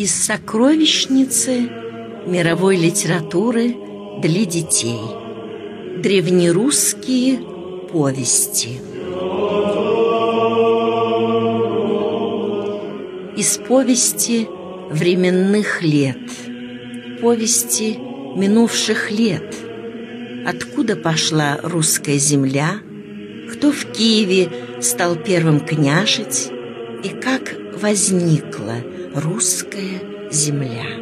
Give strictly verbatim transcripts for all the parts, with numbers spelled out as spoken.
из сокровищницы мировой литературы для детей. Древнерусские повести. Из повести временных лет, повести минувших лет. Откуда пошла русская земля, кто в Киеве стал первым княжить и как возникла русская земля.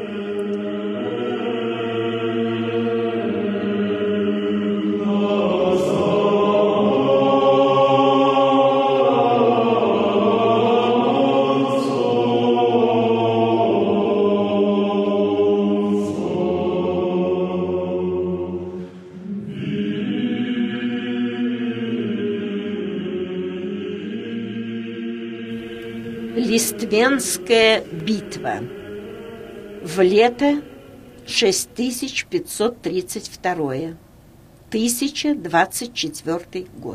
Лиственская битва. В лето шесть тысяч пятьсот тридцать второе, тысяча двадцать четвёртый год.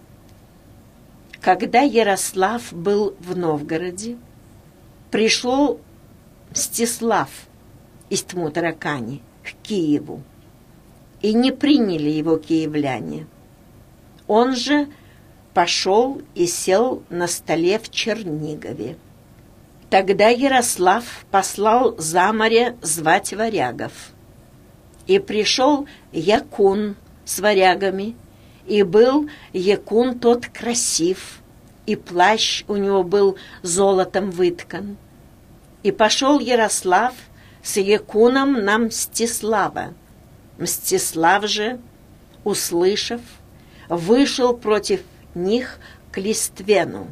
Когда Ярослав был в Новгороде, пришел Мстислав из Тмутаракани к Киеву, и не приняли его киевляне. Он же пошел и сел на столе в Чернигове. Тогда Ярослав послал за море звать варягов. И пришел Якун с варягами, и был Якун тот красив, и плащ у него был золотом выткан. И пошел Ярослав с Якуном на Мстислава. Мстислав же, услышав, вышел против них к Листвену.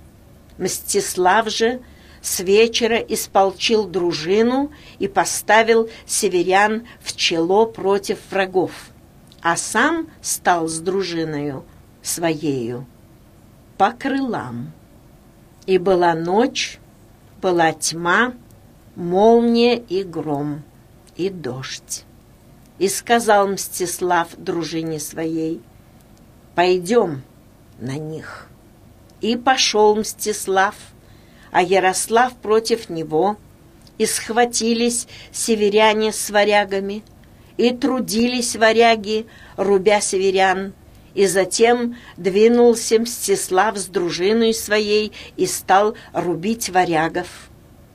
Мстислав же с вечера исполчил дружину и поставил северян в чело против врагов, а сам стал с дружиною своею по крылам. И была ночь, была тьма, молния и гром, и дождь. И сказал Мстислав дружине своей: «Пойдем на них». И пошел Мстислав, а Ярослав против него, и схватились северяне с варягами, и трудились варяги, рубя северян, и затем двинулся Мстислав с дружиной своей и стал рубить варягов.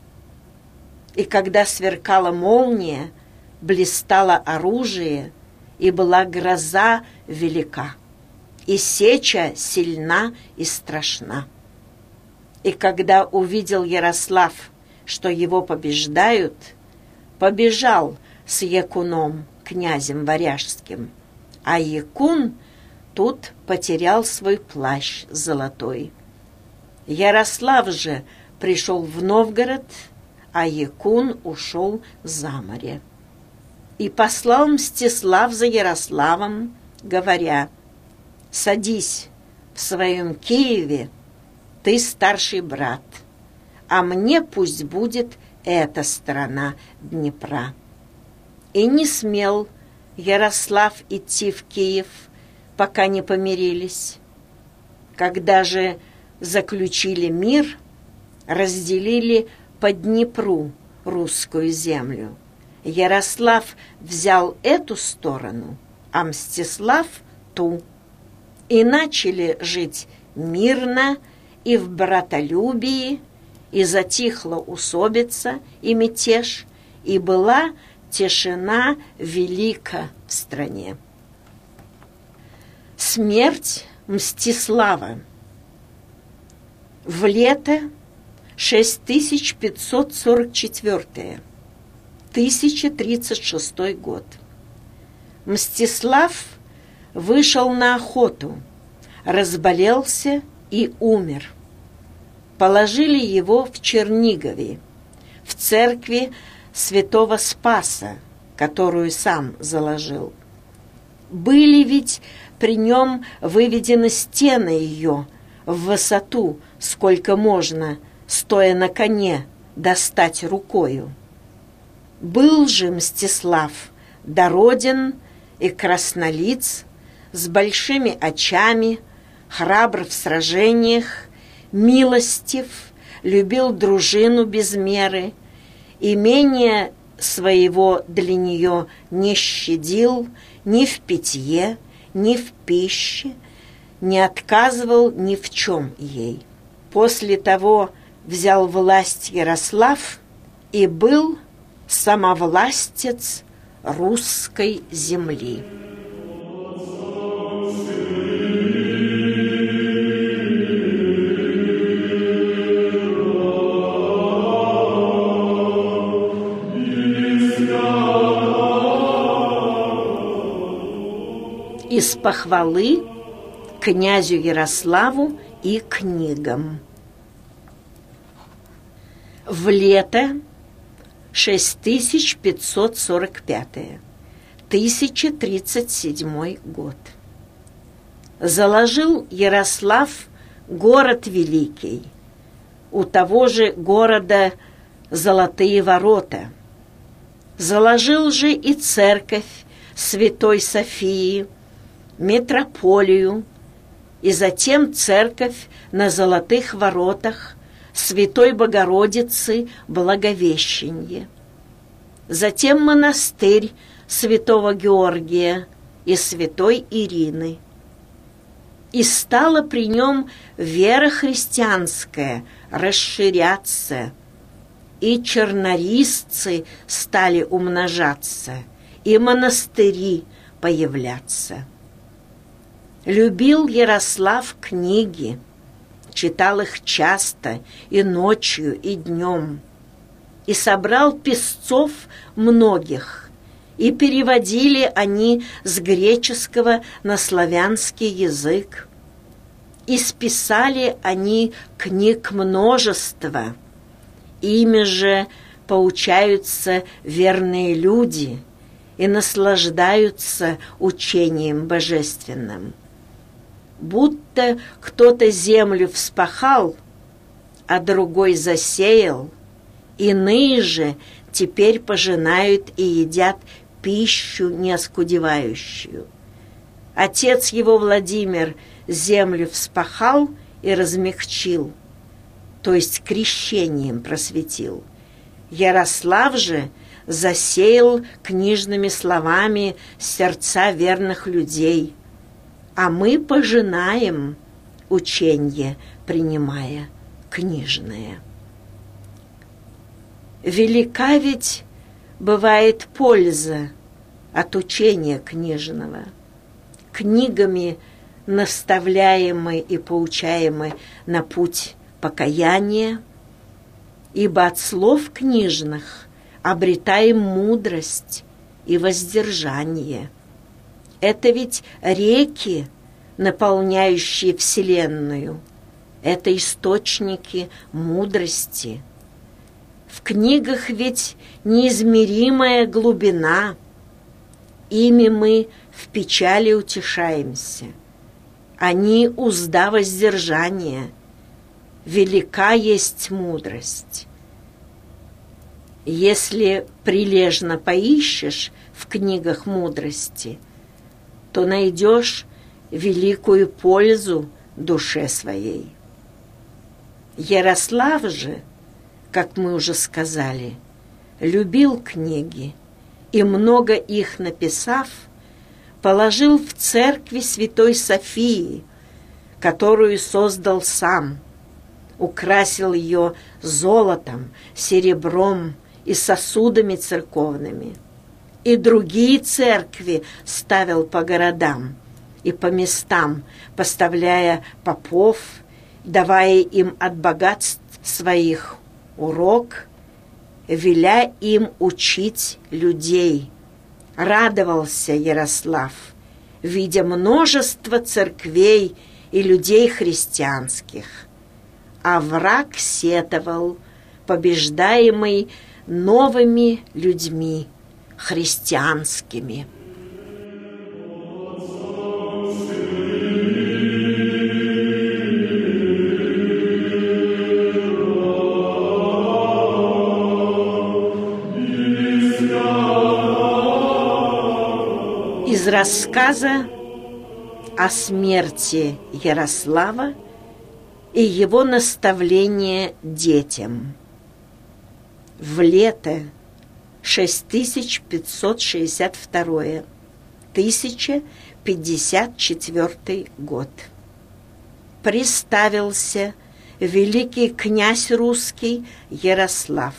И когда сверкала молния, блистало оружие, и была гроза велика, и сеча сильна и страшна. И когда увидел Ярослав, что его побеждают, побежал с Якуном, князем варяжским, а Якун тут потерял свой плащ золотой. Ярослав же пришел в Новгород, а Якун ушел за море. И послал Мстислав за Ярославом, говоря: «Садись в своем Киеве, ты старший брат, а мне пусть будет эта сторона Днепра». И не смел Ярослав идти в Киев, пока не помирились. Когда же заключили мир, разделили по Днепру русскую землю. Ярослав взял эту сторону, а Мстислав — ту. И начали жить мирно и в братолюбии, и затихла усобица и мятеж, и была тишина велика в стране. Смерть Мстислава. В лето шесть тысяч пятьсот сорок четвёртое, тысяча тридцать шестой год. Мстислав вышел на охоту, разболелся и умер. Положили его в Чернигове, в церкви святого Спаса, которую сам заложил. Были ведь при нем выведены стены ее в высоту, сколько можно, стоя на коне, достать рукою. Был же Мстислав дороден и краснолиц, с большими очами, храбр в сражениях, милостив, любил дружину без меры имения своего для нее не щадил ни в питье, ни в пище, не отказывал ни в чем ей. После того взял власть Ярослав и был самовластец русской земли. Из похвалы князю Ярославу и книгам. В лето шесть тысяч пятьсот сорок пятое, тысяча тридцать седьмой год. Заложил Ярослав город великий, у того же города Золотые ворота. Заложил же и церковь Святой Софии, митрополию, и затем церковь на Золотых воротах Святой Богородицы Благовещенье. Затем монастырь Святого Георгия и Святой Ирины. И стала при нем вера христианская расширяться, и чернорисцы стали умножаться, и монастыри появляться. Любил Ярослав книги, читал их часто и ночью, и днем, и собрал писцов многих, и переводили они с греческого на славянский язык, и списали они книг множество, ими же поучаются верные люди и наслаждаются учением божественным. Будто кто-то землю вспахал, а другой засеял, иные же теперь пожинают и едят пищу неоскудевающую. Отец его Владимир землю вспахал и размягчил, то есть крещением просветил. Ярослав же засеял книжными словами сердца верных людей, а мы пожинаем ученье, принимая книжное. Велика ведь бывает польза от учения книжного. Книгами наставляемы и поучаемы на путь покаяния, ибо от слов книжных обретаем мудрость и воздержание. Это ведь реки, наполняющие Вселенную. Это источники мудрости. В книгах ведь неизмеримая глубина. Ими мы в печали утешаемся. Они узда воздержания. Велика есть мудрость. Если прилежно поищешь в книгах мудрости, то найдешь великую пользу душе своей. Ярослав же, как мы уже сказали, любил книги и, много их написав, положил в церкви Святой Софии, которую создал сам, украсил ее золотом, серебром и сосудами церковными. И другие церкви ставил по городам и по местам, поставляя попов, давая им от богатств своих урок, веля им учить людей. Радовался Ярослав, видя множество церквей и людей христианских, а враг сетовал, побеждаемый новыми людьми христианскими. Из рассказа о смерти Ярослава и его наставление детям. В лето шесть тысяч пятьсот шестьдесят второе, тысяча пятьдесят четвёртый год. Приставился великий князь русский Ярослав.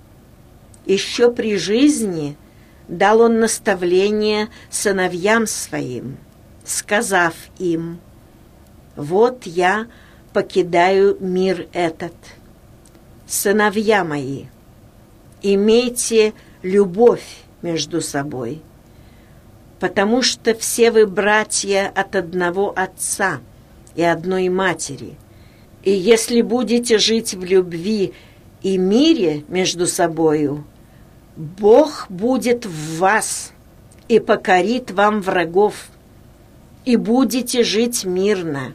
Еще при жизни дал он наставление сыновьям своим, сказав им: «Вот я покидаю мир этот. Сыновья мои, имейте любовь между собой, потому что все вы братья от одного отца и одной матери, и если будете жить в любви и мире между собою, Бог будет в вас и покорит вам врагов, и будете жить мирно.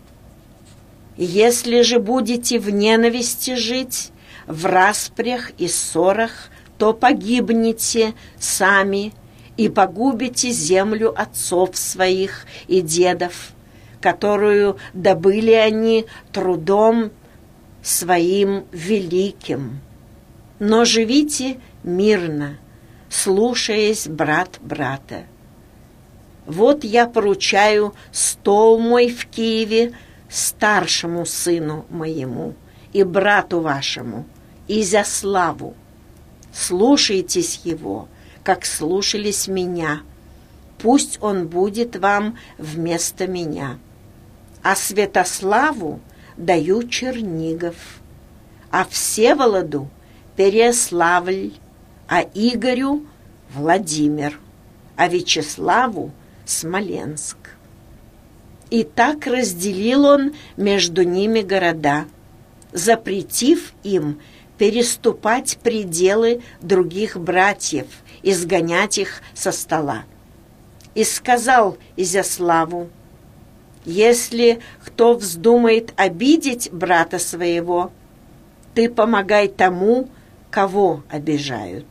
Если же будете в ненависти жить, в распрях и ссорах, то погибнете сами и погубите землю отцов своих и дедов, которую добыли они трудом своим великим. Но живите мирно, слушаясь брат брата. Вот я поручаю стол мой в Киеве старшему сыну моему и брату вашему, Изяславу. Слушайтесь его, как слушались меня. Пусть он будет вам вместо меня. А Святославу даю Чернигов, а Всеволоду Переяславль, а Игорю Владимир, а Вячеславу Смоленск. И так разделил он между ними города, запретив им переступать пределы других братьев, изгонять их со стола. И сказал Изяславу: «Если кто вздумает обидеть брата своего, ты помогай тому, кого обижают».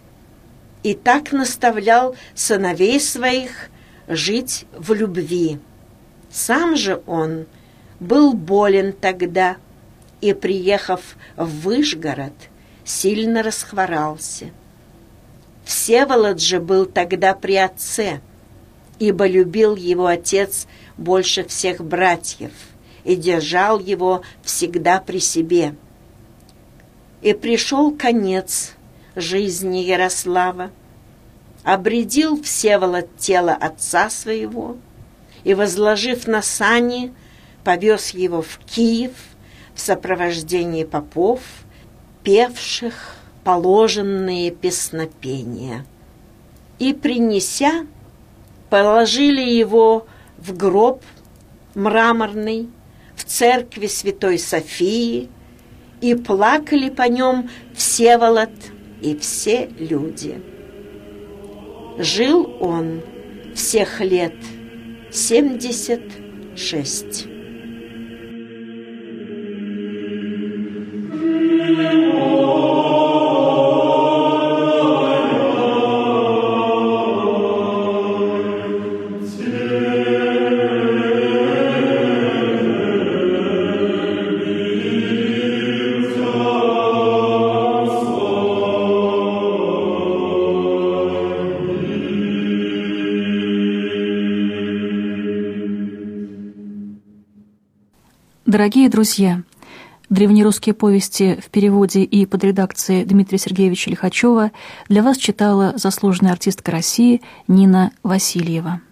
И так наставлял сыновей своих жить в любви. Сам же он был болен тогда, и, приехав в Выжгород, сильно расхворался. Всеволод же был тогда при отце, ибо любил его отец больше всех братьев и держал его всегда при себе. И пришел конец жизни Ярослава. Обредил Всеволод тело отца своего и, возложив на сани, повез его в Киев в сопровождении попов, певших положенные песнопения. И, принеся, положили его в гроб мраморный в церкви Святой Софии, и плакали по нем Всеволод и все люди. Жил он всех лет семьдесят шесть. Дорогие друзья, древнерусские повести в переводе и под редакцией Дмитрия Сергеевича Лихачева для вас читала заслуженная артистка России Нина Васильева.